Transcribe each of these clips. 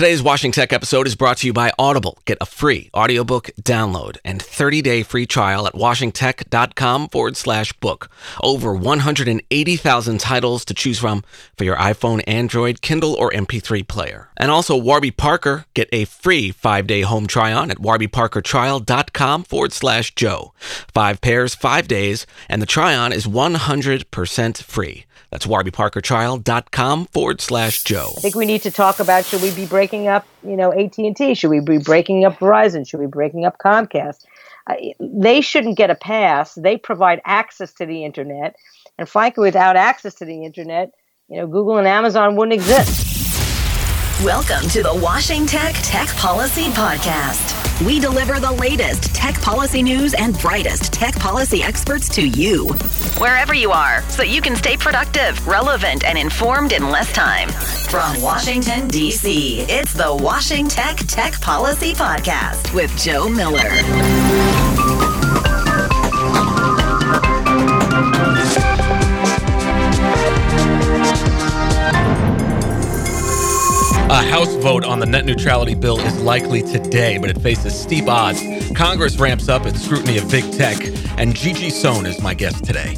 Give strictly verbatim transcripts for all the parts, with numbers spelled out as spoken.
Today's Washington Tech episode is brought to you by Audible. Get a free audiobook download and thirty-day free trial at washingtech.com forward slash book. Over one hundred eighty thousand titles to choose from for your iPhone, Android, Kindle, or M P three player. And also Warby Parker. Get a free five-day home try-on at warbyparkertrial.com forward slash Joe. Five pairs, five days, and the try-on is one hundred percent free. That's warbyparkertrial.com forward slash Joe. I think we need to talk about, should we be breaking up, you know, A T and T? Should we be breaking up Verizon? Should we be breaking up Comcast? Uh, they shouldn't get a pass. They provide access to the internet. And frankly, without access to the internet, you know, Google and Amazon wouldn't exist. Welcome to the Washington Tech Tech Policy Podcast. We deliver the latest tech policy news and brightest tech policy experts to you, wherever you are, so you can stay productive, relevant, and informed in less time. From Washington, D C, it's the Washington Tech Tech Policy Podcast with Joe Miller. A House vote on the net neutrality bill is likely today, but it faces steep odds. Congress ramps up its scrutiny of big tech, and Gigi Sohn is my guest today.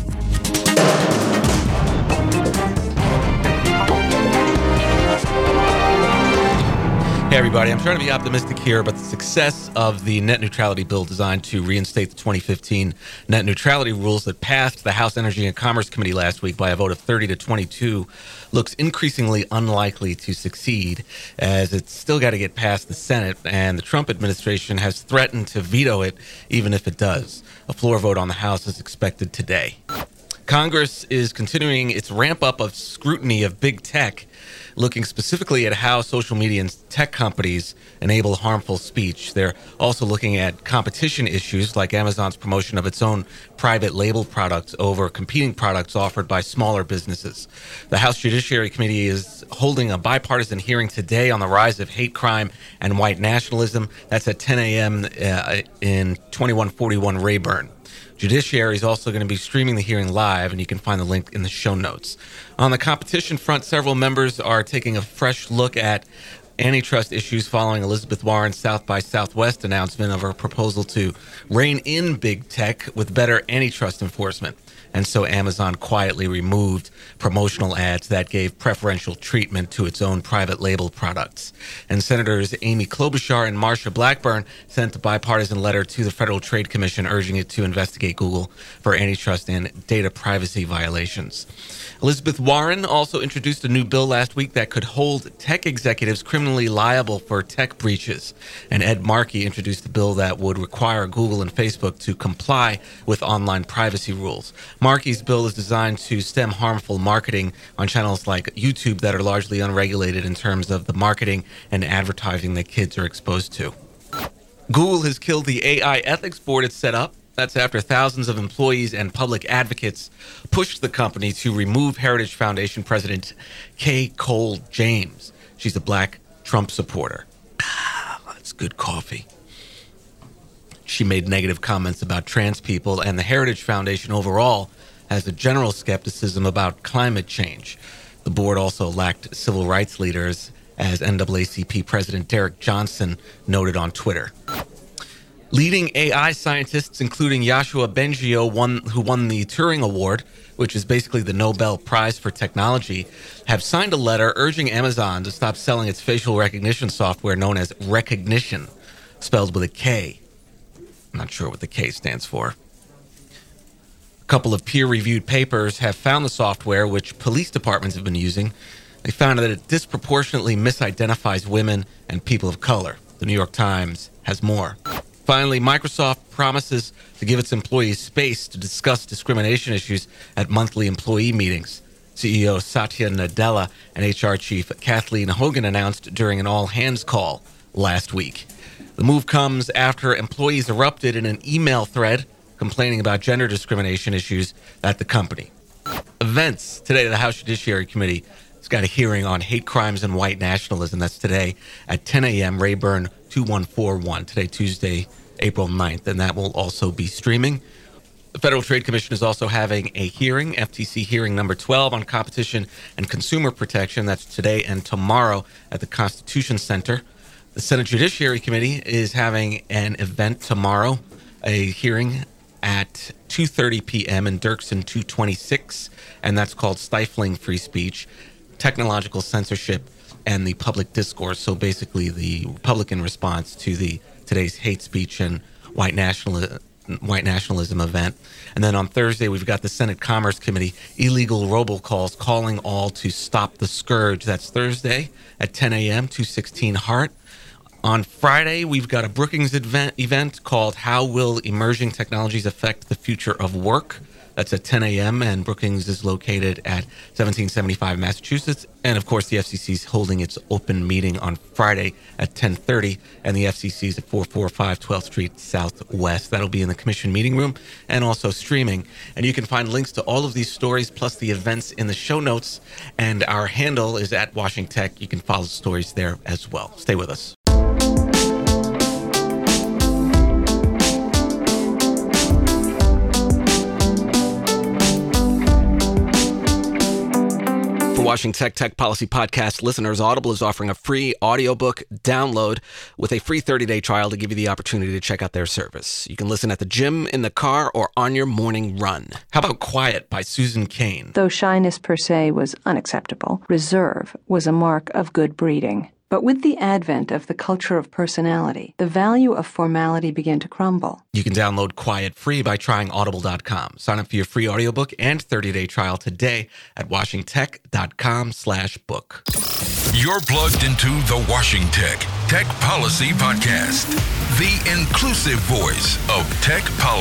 Hey everybody, I'm trying to be optimistic here about the success of the net neutrality bill designed to reinstate the twenty fifteen net neutrality rules that passed the House Energy and Commerce Committee last week by a vote of thirty to twenty-two. Looks increasingly unlikely to succeed, as it's still got to get past the Senate, and the Trump administration has threatened to veto it even if it does. A floor vote on the House is expected today. Congress is continuing its ramp up of scrutiny of big tech, looking specifically at how social media and tech companies enable harmful speech. They're also looking at competition issues like Amazon's promotion of its own private label products over competing products offered by smaller businesses. The House Judiciary Committee is holding a bipartisan hearing today on the rise of hate crime and white nationalism. That's at ten a.m. Uh, in twenty-one forty-one Rayburn. Judiciary is also going to be streaming the hearing live, and you can find the link in the show notes. On the competition front, several members are taking a fresh look at antitrust issues following Elizabeth Warren's South by Southwest announcement of her proposal to rein in big tech with better antitrust enforcement. And so Amazon quietly removed promotional ads that gave preferential treatment to its own private label products. And Senators Amy Klobuchar and Marsha Blackburn sent a bipartisan letter to the Federal Trade Commission urging it to investigate Google for antitrust and data privacy violations. Elizabeth Warren also introduced a new bill last week that could hold tech executives criminally liable for tech breaches. And Ed Markey introduced a bill that would require Google and Facebook to comply with online privacy rules. Markey's bill is designed to stem harmful marketing on channels like YouTube that are largely unregulated in terms of the marketing and advertising that kids are exposed to. Google has killed the A I ethics board it set up. That's after thousands of employees and public advocates pushed the company to remove Heritage Foundation President Kay Cole James. She's a black Trump supporter. Ah, that's good coffee. She made negative comments about trans people, and the Heritage Foundation overall has a general skepticism about climate change. The board also lacked civil rights leaders, as N double A C P President Derek Johnson noted on Twitter. Leading A I scientists, including Yoshua Bengio, won, who won the Turing Award, which is basically the Nobel Prize for Technology, have signed a letter urging Amazon to stop selling its facial recognition software known as Rekognition, spelled with a K. I'm not sure what the K stands for. A couple of peer-reviewed papers have found the software, which police departments have been using. They found that it disproportionately misidentifies women and people of color. The New York Times has more. Finally, Microsoft promises to give its employees space to discuss discrimination issues at monthly employee meetings. C E O Satya Nadella and H R Chief Kathleen Hogan announced during an all-hands call last week. The move comes after employees erupted in an email thread complaining about gender discrimination issues at the company. Events. Today, the House Judiciary Committee has got a hearing on hate crimes and white nationalism. That's today at ten a.m. Rayburn two one four one. Today, Tuesday, April ninth. And that will also be streaming. The Federal Trade Commission is also having a hearing, F T C hearing number twelve, on competition and consumer protection. That's today and tomorrow at the Constitution Center. The Senate Judiciary Committee is having an event tomorrow, a hearing at two thirty p.m. in Dirksen two twenty-six, and that's called Stifling Free Speech, Technological Censorship, and the Public Discourse. So basically the Republican response to the today's hate speech and white nationalism white nationalism event. And then on Thursday, we've got the Senate Commerce Committee, illegal robocalls, calling all to stop the scourge. That's Thursday at ten a.m., two sixteen Hart. On Friday, we've got a Brookings event, event called How Will Emerging Technologies Affect the Future of Work? That's at ten a.m., and Brookings is located at seventeen seventy-five Massachusetts. And, of course, the F C C is holding its open meeting on Friday at ten thirty, and the F C C is at four forty-five twelfth Street Southwest. That'll be in the Commission meeting room and also streaming. And you can find links to all of these stories plus the events in the show notes, and our handle is at Washington Tech. You can follow the stories there as well. Stay with us. Washington Tech Tech Policy Podcast listeners, Audible is offering a free audiobook download with a free thirty-day trial to give you the opportunity to check out their service. You can listen at the gym, in the car, or on your morning run. How about Quiet by Susan Cain? Though shyness per se was unacceptable, reserve was a mark of good breeding. But with the advent of the culture of personality, the value of formality began to crumble. You can download Quiet free by trying audible dot com. Sign up for your free audiobook and thirty-day trial today at washingtech.com slash book. You're plugged into the Washington Tech Tech Policy Podcast, the inclusive voice of tech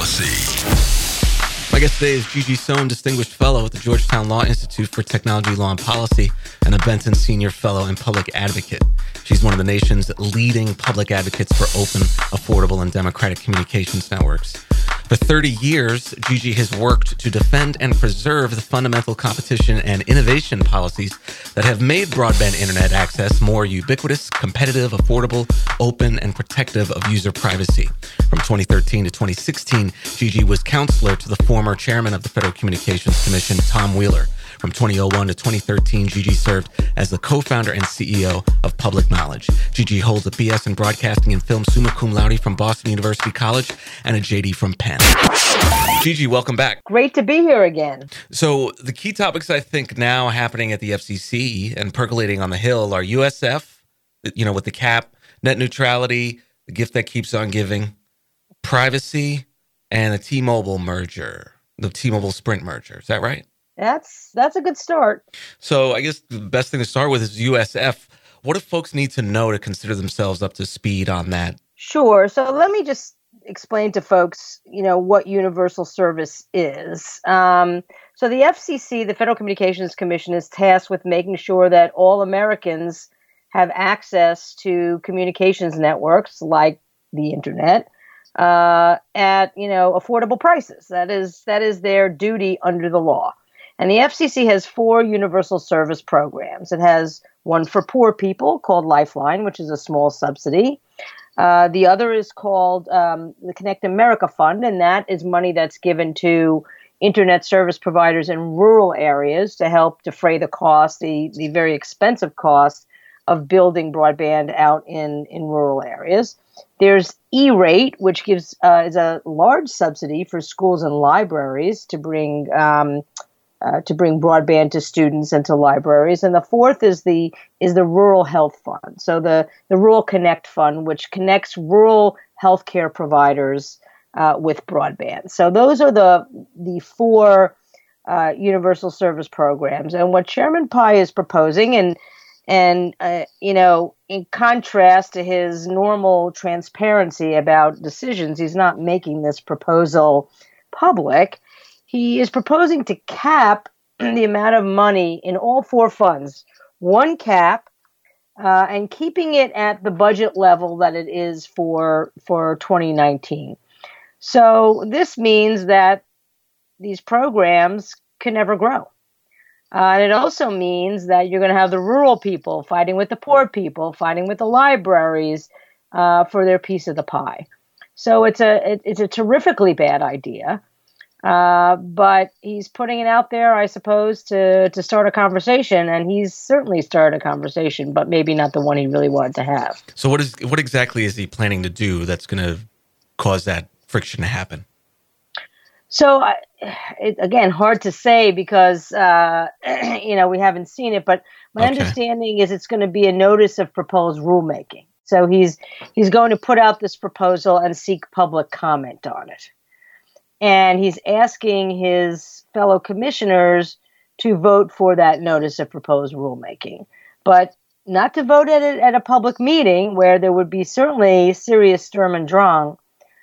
policy. My guest today is Gigi Sohn, Distinguished Fellow at the Georgetown Law Institute for Technology, Law, and Policy, and a Benton Senior Fellow and Public Advocate. She's one of the nation's leading public advocates for open, affordable, and democratic communications networks. For thirty years, Gigi has worked to defend and preserve the fundamental competition and innovation policies that have made broadband internet access more ubiquitous, competitive, affordable, open, and protective of user privacy. From twenty thirteen to twenty sixteen, Gigi was counselor to the former chairman of the Federal Communications Commission, Tom Wheeler. From twenty oh one to twenty thirteen, Gigi served as the co-founder and C E O of Public Knowledge. Gigi holds a B S in Broadcasting and Film summa cum laude from Boston University College and a J D from Penn. Gigi, welcome back. Great to be here again. So the key topics I think now happening at the F C C and percolating on the Hill are U S F, you know, with the cap, net neutrality, the gift that keeps on giving, privacy, and the T-Mobile merger, the T-Mobile Sprint merger. Is that right? That's that's a good start. So I guess the best thing to start with is U S F. What do folks need to know to consider themselves up to speed on that? Sure. So let me just explain to folks, you know, what universal service is. Um, so the F C C, the Federal Communications Commission, is tasked with making sure that all Americans have access to communications networks like the internet uh, at, you know, affordable prices. That is that is their duty under the law. And the F C C has four universal service programs. It has one for poor people called Lifeline, which is a small subsidy. Uh, the other is called um, the Connect America Fund, and that is money that's given to internet service providers in rural areas to help defray the cost, the, the very expensive cost of building broadband out in, in rural areas. There's E-Rate, which gives uh, is a large subsidy for schools and libraries to bring um, Uh, to bring broadband to students and to libraries. And the fourth is the is the Rural Health Fund. So the, the Rural Connect Fund, which connects rural healthcare providers uh, with broadband. So those are the the four uh, universal service programs. And what Chairman Pai is proposing, and and uh, you know, in contrast to his normal transparency about decisions, he's not making this proposal public. He is proposing to cap the amount of money in all four funds, one cap, uh, and keeping it at the budget level that it is for for twenty nineteen. So this means that these programs can never grow. Uh, and it also means that you're going to have the rural people fighting with the poor people, fighting with the libraries uh, for their piece of the pie. So it's a it, it's a terrifically bad idea. Uh, but he's putting it out there, I suppose, to, to start a conversation, and he's certainly started a conversation, but maybe not the one he really wanted to have. So what is what exactly is he planning to do that's going to cause that friction to happen? So, uh, it, again, hard to say because, uh, you know, we haven't seen it, but my Okay. understanding is it's going to be a notice of proposed rulemaking. So he's he's going to put out this proposal and seek public comment on it. And he's asking his fellow commissioners to vote for that notice of proposed rulemaking, but not to vote at a, at a public meeting where there would be certainly serious Sturm und Drang,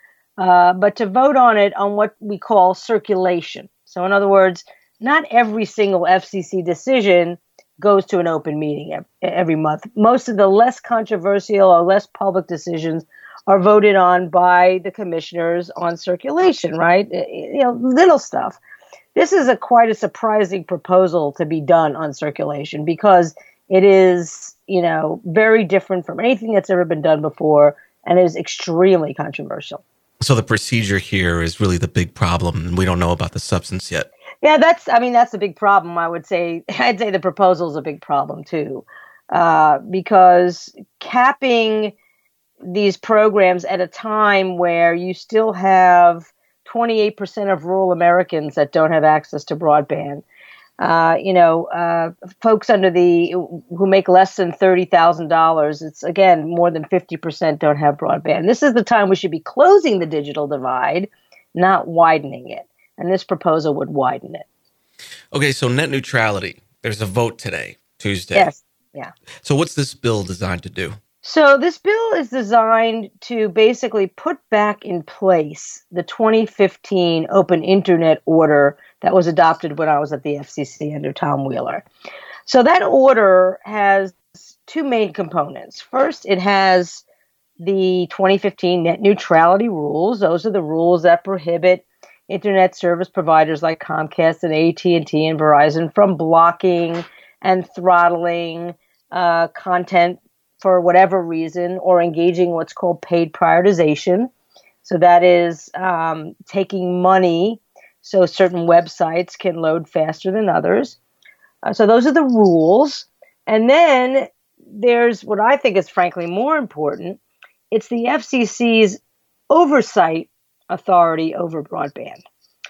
uh, but to vote on it on what we call circulation. So in other words, not every single F C C decision goes to an open meeting every, every month. Most of the less controversial or less public decisions are voted on by the commissioners on circulation, right? You know, little stuff. This is a quite a surprising proposal to be done on circulation because it is, you know, very different from anything that's ever been done before and is extremely controversial. So the procedure here is really the big problem, and we don't know about the substance yet. Yeah, that's, I mean, that's a big problem. I would say, I'd say the proposal is a big problem too, uh, because capping these programs at a time where you still have twenty-eight percent of rural Americans that don't have access to broadband. Uh, you know, uh, folks under the who make less than thirty thousand dollars, it's again more than fifty percent don't have broadband. This is the time we should be closing the digital divide, not widening it. And this proposal would widen it. Okay, so net neutrality. There's a vote today, Tuesday. Yes. Yeah. So what's this bill designed to do? So this bill is designed to basically put back in place the twenty fifteen Open Internet Order that was adopted when I was at the F C C under Tom Wheeler. So that order has two main components. First, it has the twenty fifteen net neutrality rules. Those are the rules that prohibit internet service providers like Comcast and A T and T and Verizon from blocking and throttling uh, content for whatever reason, or engaging what's called paid prioritization. So that is um, taking money so certain websites can load faster than others. Uh, so those are the rules. And then there's what I think is frankly more important. It's the F C C's oversight authority over broadband.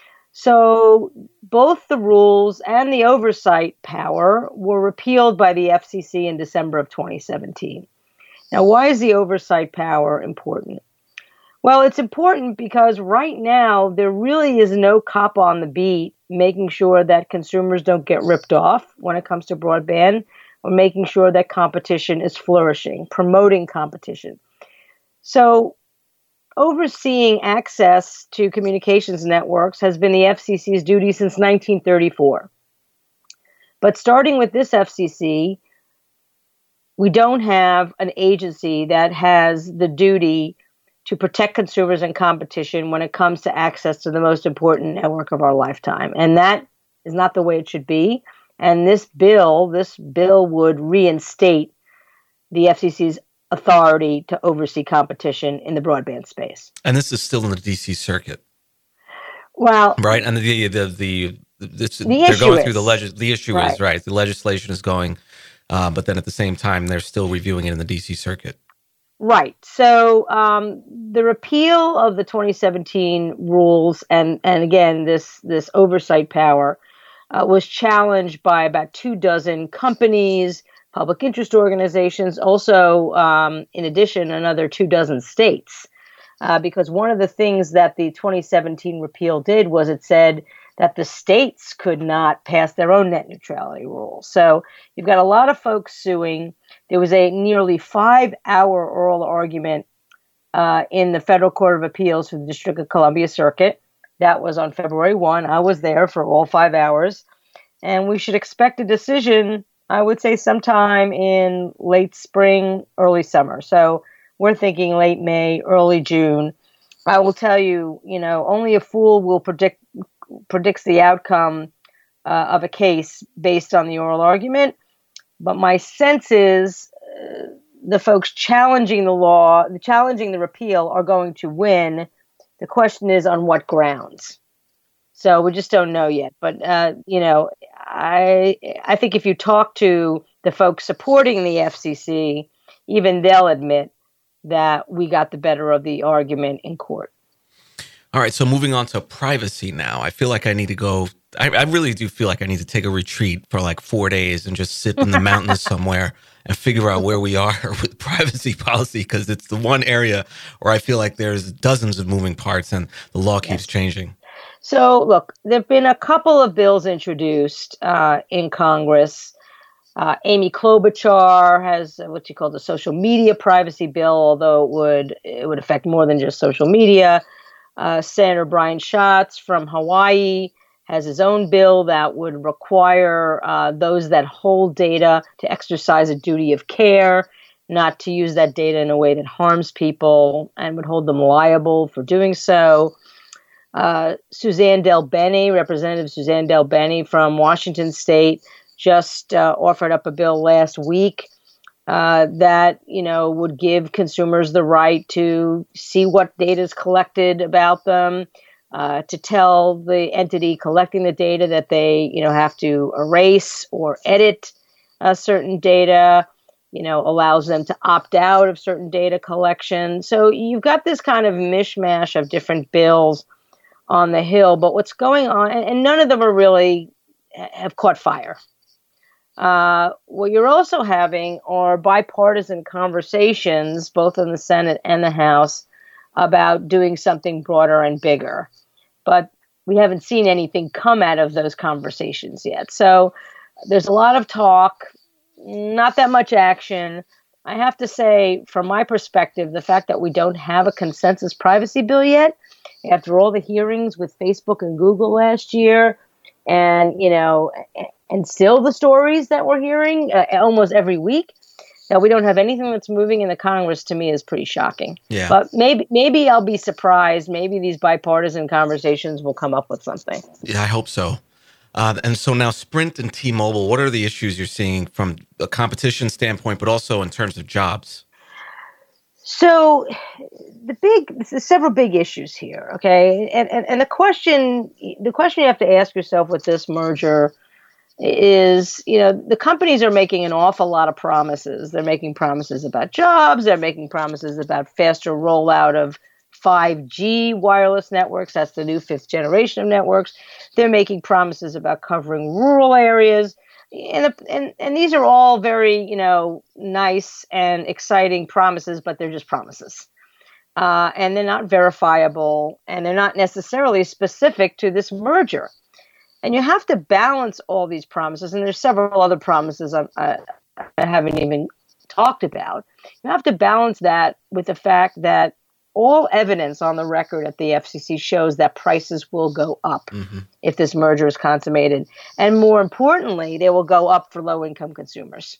So both the rules and the oversight power were repealed by the F C C in December of twenty seventeen. Now, why is the oversight power important? Well, it's important because right now there really is no cop on the beat making sure that consumers don't get ripped off when it comes to broadband, or making sure that competition is flourishing, promoting competition. So overseeing access to communications networks has been the F C C's duty since nineteen thirty-four. But starting with this F C C, we don't have an agency that has the duty to protect consumers and competition when it comes to access to the most important network of our lifetime. And that is not the way it should be. And this bill, this bill would reinstate the F C C's authority to oversee competition in the broadband space. And this is still in the D C circuit. Well, right. And the, the, the, the, this, the they're issue going through is, the legis- the issue right. is right. The legislation is going, uh, but then at the same time, they're still reviewing it in the D C circuit. Right. So um, the repeal of the twenty seventeen rules and, and again, this, this oversight power uh, was challenged by about two dozen companies, public interest organizations, also, um, in addition, another two dozen states. Uh, because one of the things that the twenty seventeen repeal did was it said that the states could not pass their own net neutrality rules. So you've got a lot of folks suing. There was a nearly five-hour oral argument uh, in the Federal Court of Appeals for the District of Columbia Circuit. That was on February first. I was there for all five hours. And we should expect a decision, I would say, sometime in late spring, early summer. So we're thinking late May, early June. I will tell you, you know, only a fool will predict predicts the outcome uh, of a case based on the oral argument. But my sense is uh, the folks challenging the law, challenging the repeal, are going to win. The question is on what grounds. So we just don't know yet. But, uh, you know, I I think if you talk to the folks supporting the F C C, even they'll admit that we got the better of the argument in court. All right, so moving on to privacy now. I feel like I need to go, I, I really do feel like I need to take a retreat for like four days and just sit in the mountains somewhere and figure out where we are with privacy policy, because it's the one area where I feel like there's dozens of moving parts and the law keeps yes. changing. So, look, there have been a couple of bills introduced uh, in Congress. Uh, Amy Klobuchar has what she called the social media privacy bill, although it would it would affect more than just social media. Uh, Senator Brian Schatz from Hawaii has his own bill that would require uh, those that hold data to exercise a duty of care, not to use that data in a way that harms people, and would hold them liable for doing so. Uh, Suzanne DelBene, Representative Suzanne DelBene from Washington State, just uh, offered up a bill last week uh, that, you know, would give consumers the right to see what data is collected about them, uh, to tell the entity collecting the data that they, you know, have to erase or edit uh, certain data, you know, allows them to opt out of certain data collection. So you've got this kind of mishmash of different bills on the Hill, but what's going on, and none of them are really have caught fire. Uh, what you're also having are bipartisan conversations, both in the Senate and the House, about doing something broader and bigger. But we haven't seen anything come out of those conversations yet. So there's a lot of talk, not that much action. I have to say, from my perspective, the fact that we don't have a consensus privacy bill yet, after all the hearings with Facebook and Google last year, and, you know, and still the stories that we're hearing uh, almost every week, that we don't have anything that's moving in the Congress, to me is pretty shocking. Yeah. But maybe maybe I'll be surprised. Maybe these bipartisan conversations will come up with something. Yeah, I hope so. Uh, and so now Sprint and T-Mobile, what are the issues you're seeing from a competition standpoint, but also in terms of jobs? So the big, there's several big issues here, okay? And, and and the question, the question you have to ask yourself with this merger is, you know, the companies are making an awful lot of promises. They're making promises about jobs. They're making promises about faster rollout of five G wireless networks. That's the new fifth generation of networks. They're making promises about covering rural areas. And, the, and and these are all very, you know, nice and exciting promises, but they're just promises. Uh, and they're not verifiable, and they're not necessarily specific to this merger. And you have to balance all these promises, and there's several other promises I, I, I haven't even talked about. You have to balance that with the fact that all evidence on the record at the F C C shows that prices will go up mm-hmm. if this merger is consummated. And more importantly, they will go up for low-income consumers,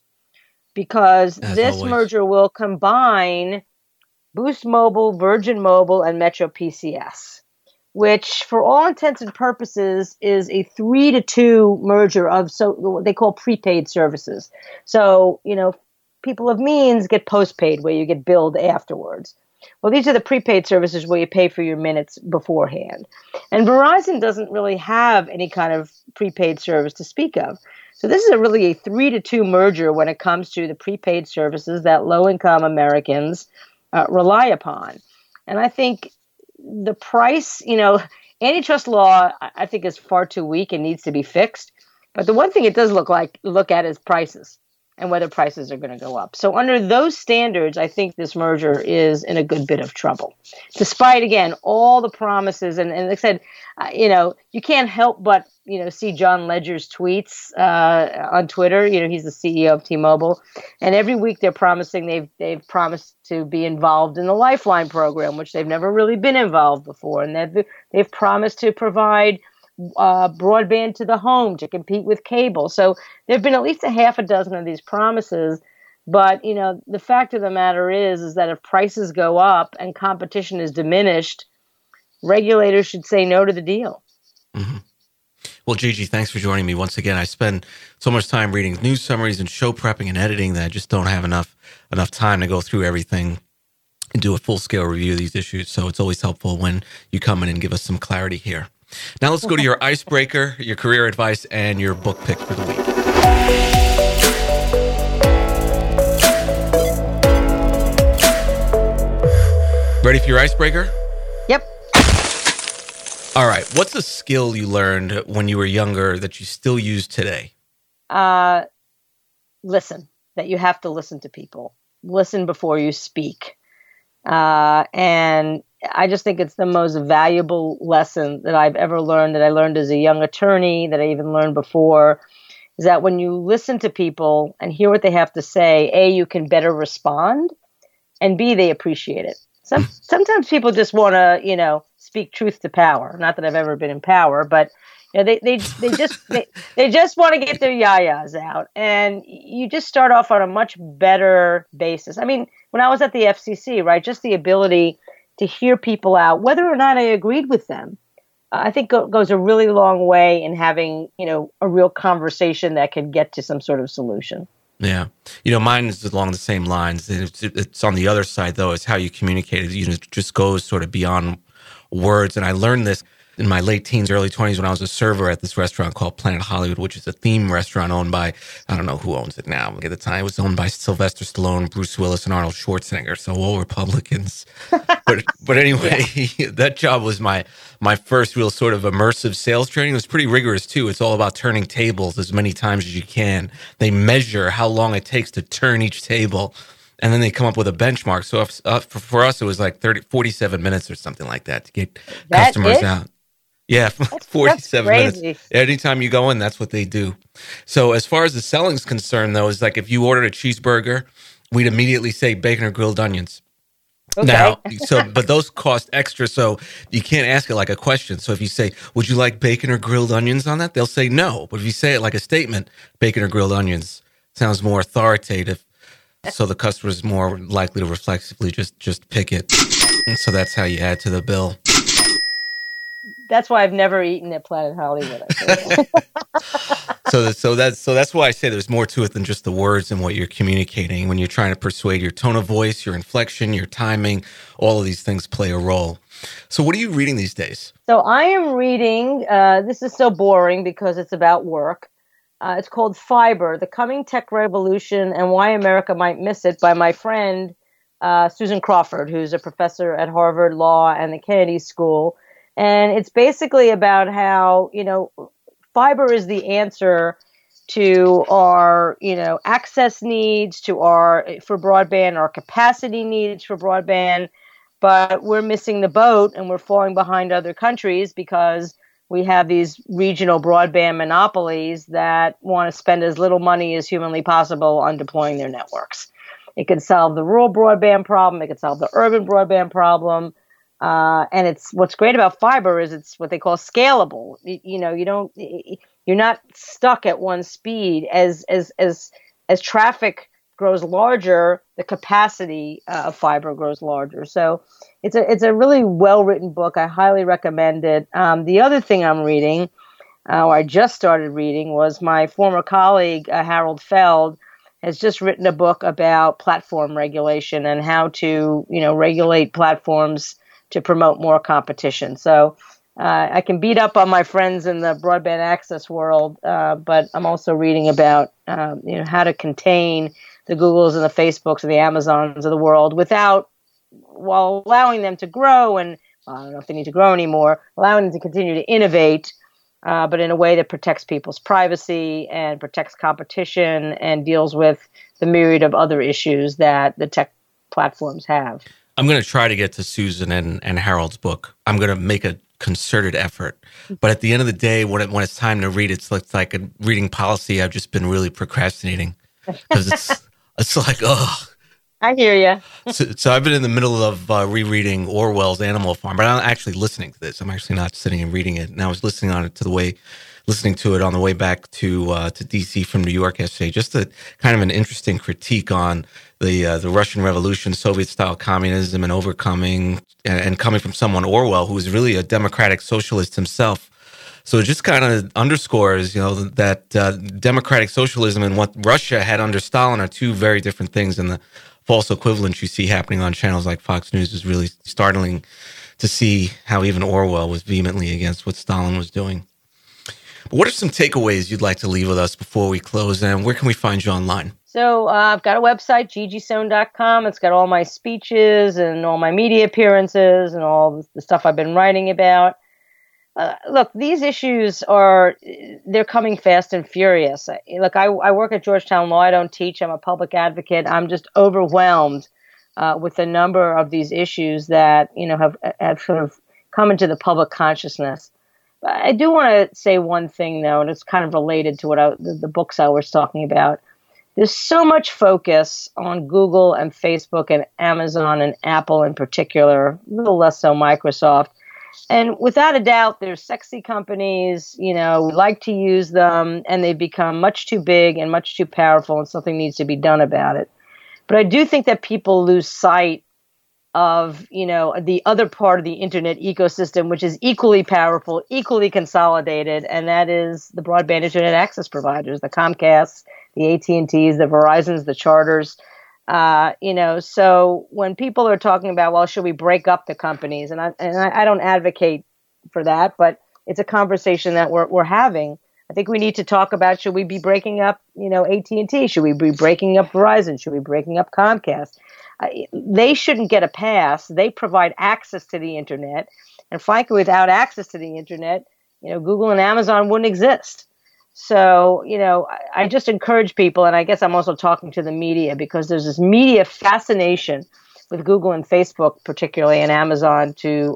because As this always. merger will combine Boost Mobile, Virgin Mobile, and Metro P C S, which for all intents and purposes is a three to two merger of so what they call prepaid services. So, you know, people of means get postpaid, where you get billed afterwards. Well, these are the prepaid services where you pay for your minutes beforehand. And Verizon doesn't really have any kind of prepaid service to speak of. So this is a really a three to two merger when it comes to the prepaid services that low-income Americans uh, rely upon. And I think the price, you know, antitrust law, I think, is far too weak and needs to be fixed. But the one thing it does look like look at is prices, and whether prices are going to go up. So under those standards, I think this merger is in a good bit of trouble, despite, again, all the promises. And, and like I said, uh, you know, you can't help but, you know, see John Ledger's tweets uh, on Twitter. You know, he's the C E O of T-Mobile. And every week they're promising, they've, they've promised to be involved in the Lifeline program, which they've never really been involved before. And they've, they've promised to provide Uh, broadband to the home to compete with cable. So there have been at least a half a dozen of these promises. But, you know, the fact of the matter is, is that if prices go up and competition is diminished, regulators should say no to the deal. Mm-hmm. Well, Gigi, thanks for joining me once again. I spend so much time reading news summaries and show prepping and editing that I just don't have enough enough time to go through everything and do a full-scale review of these issues. So it's always helpful when you come in and give us some clarity here. Now let's go to your icebreaker, your career advice, and your book pick for the week. Ready for your icebreaker? Yep. All right. What's a skill you learned when you were younger that you still use today? Uh, listen, that you have to listen to people. Listen before you speak. Uh, and I just think it's the most valuable lesson that I've ever learned, that I learned as a young attorney, that I even learned before, is that when you listen to people and hear what they have to say, A, you can better respond, and B, they appreciate it. Some, sometimes people just want to, you know, speak truth to power. Not that I've ever been in power, but you know, they they they just they, they just want to get their yayas out, and you just start off on a much better basis. I mean, when I was at the F C C, right, just the ability to hear people out, whether or not I agreed with them, uh, I think go, goes a really long way in having, you know, a real conversation that can get to some sort of solution. Yeah. You know, mine is along the same lines. It's, it's on the other side, though, is how you communicate it. You know, it just goes sort of beyond words. And I learned this in my late teens, early twenties, when I was a server at this restaurant called Planet Hollywood, which is a theme restaurant owned by, I don't know who owns it now. At the time, it was owned by Sylvester Stallone, Bruce Willis, and Arnold Schwarzenegger, so all Republicans. but but anyway, yeah. That job was my my first real sort of immersive sales training. It was pretty rigorous, too. It's all about turning tables as many times as you can. They measure how long it takes to turn each table, and then they come up with a benchmark. So if, uh, for, for us, it was like thirty, forty-seven minutes or something like that to get that customers it? out. Yeah, that's, forty-seven that's minutes. Anytime you go in, that's what they do. So as far as the selling's concerned, though, is like if you ordered a cheeseburger, we'd immediately say bacon or grilled onions. Okay. Now, so but those cost extra, so you can't ask it like a question. So if you say, "Would you like bacon or grilled onions on that?" They'll say no. But if you say it like a statement, "Bacon or grilled onions," sounds more authoritative. So the customer is more likely to reflexively just just pick it. And so that's how you add to the bill. That's why I've never eaten at Planet Hollywood. I think. so, so that's so that's why I say there's more to it than just the words and what you're communicating. When you're trying to persuade, your tone of voice, your inflection, your timing, all of these things play a role. So, what are you reading these days? So, I am reading. Uh, this is so boring because it's about work. Uh, it's called Fiber: The Coming Tech Revolution and Why America Might Miss It, by my friend uh, Susan Crawford, who's a professor at Harvard Law and the Kennedy School. And it's basically about how, you know, fiber is the answer to our, you know, access needs, to our, for broadband, our capacity needs for broadband. But we're missing the boat and we're falling behind other countries because we have these regional broadband monopolies that want to spend as little money as humanly possible on deploying their networks. It could solve the rural broadband problem. It could solve the urban broadband problem. Uh, and it's what's great about fiber is it's what they call scalable. You, you know, you don't, you're not stuck at one speed. As as as as traffic grows larger, the capacity uh, of fiber grows larger. So it's a it's a really well written book. I highly recommend it. Um, the other thing I'm reading, uh, or I just started reading, was my former colleague uh, Harold Feld has just written a book about platform regulation and how to, you know, regulate platforms to promote more competition. So uh, I can beat up on my friends in the broadband access world, uh, but I'm also reading about um, you know, how to contain the Googles and the Facebooks and the Amazons of the world without, while allowing them to grow, and well, I don't know if they need to grow anymore, allowing them to continue to innovate, uh, but in a way that protects people's privacy and protects competition and deals with the myriad of other issues that the tech platforms have. I'm going to try to get to Susan and, and Harold's book. I'm going to make a concerted effort. But at the end of the day, when, it, when it's time to read, it's like, it's like a reading policy. I've just been really procrastinating because it's it's like, oh. I hear you. so, so I've been in the middle of uh, rereading Orwell's Animal Farm, but I'm not actually listening to this. I'm actually not sitting and reading it. And I was listening on it to the way, listening to it on the way back to uh, to D C from New York yesterday. Just a kind of an interesting critique on the uh, the Russian Revolution, Soviet-style communism, and overcoming, and, and coming from someone, Orwell, who was really a democratic socialist himself. So it just kind of underscores, you know, that uh, democratic socialism and what Russia had under Stalin are two very different things, and the false equivalence you see happening on channels like Fox News is really startling to see how even Orwell was vehemently against what Stalin was doing. But what are some takeaways you'd like to leave with us before we close, and where can we find you online? So uh, I've got a website, gigi sohn dot com. It's got all my speeches and all my media appearances and all the stuff I've been writing about. Uh, look, these issues are, they're coming fast and furious. Look, I, I work at Georgetown Law. I don't teach. I'm a public advocate. I'm just overwhelmed uh, with the number of these issues that, you know, have, have sort of come into the public consciousness. I do want to say one thing, though, and it's kind of related to what I, the, the books I was talking about. There's so much focus on Google and Facebook and Amazon and Apple in particular, a little less so Microsoft. And without a doubt, they're sexy companies, you know, we like to use them, and they've become much too big and much too powerful, and something needs to be done about it. But I do think that people lose sight of, you know, the other part of the internet ecosystem, which is equally powerful, equally consolidated, and that is the broadband internet access providers, the Comcasts, the A T and Ts, the Verizons, the Charters. Uh, you know, so when people are talking about, well, should we break up the companies? And I and I, I don't advocate for that, but it's a conversation that we're we're having. I think we need to talk about, should we be breaking up, you know, A T and T? Should we be breaking up Verizon? Should we be breaking up Comcast? Uh, they shouldn't get a pass. They provide access to the internet, and frankly, without access to the internet, you know, Google and Amazon wouldn't exist. So, you know, I, I just encourage people, and I guess I'm also talking to the media, because there's this media fascination with Google and Facebook, particularly, and Amazon to,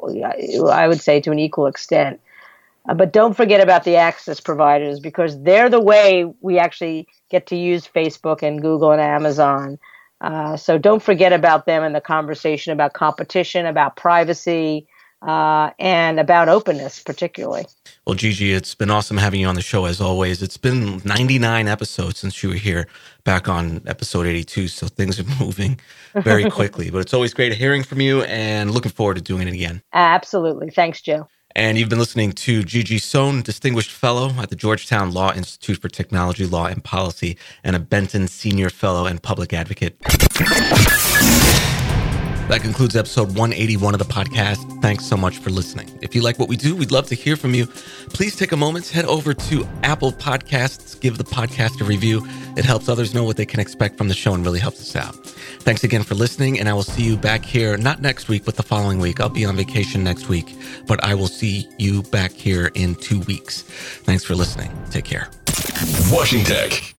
I would say, to an equal extent. Uh, but don't forget about the access providers, because they're the way we actually get to use Facebook and Google and Amazon. Uh, so don't forget about them in the conversation about competition, about privacy, Uh, and about openness, particularly. Well, Gigi, it's been awesome having you on the show, as always. It's been ninety-nine episodes since you were here back on episode eighty-two, so things are moving very quickly. But it's always great hearing from you, and looking forward to doing it again. Absolutely. Thanks, Joe. And you've been listening to Gigi Sohn, Distinguished Fellow at the Georgetown Law Institute for Technology, Law, and Policy, and a Benton Senior Fellow and Public Advocate. That concludes episode one eighty-one of the podcast. Thanks so much for listening. If you like what we do, we'd love to hear from you. Please take a moment, head over to Apple Podcasts, give the podcast a review. It helps others know what they can expect from the show and really helps us out. Thanks again for listening, and I will see you back here, not next week, but the following week. I'll be on vacation next week, but I will see you back here in two weeks. Thanks for listening. Take care. Washing Tech.